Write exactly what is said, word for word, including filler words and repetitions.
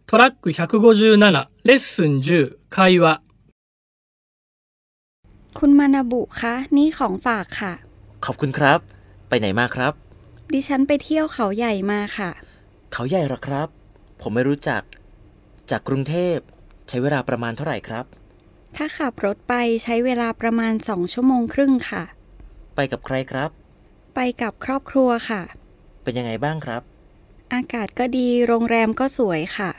トラックひゃくごじゅうななレッスンじゅう会話คุณมานาบุคะนี่ของฝากค่ะขอบคุณครับไปไหนมาครับดิฉันไปเที่ยวเขาใหญ่มาค่ะเขาใหญ่หรอครับผมไม่รู้จักจากกรุงเทพใช้เวลาประมาณเท่าไหร่ครับถ้าขับรถไปใช้เวลาประมาณสองชั่วโมงครึ่งค่ะไปกับใครครับไปกับครอบครัวค่ะเป็นยังไงบ้างครับอากาศก็ดีโรงแรมก็สวยค่ะ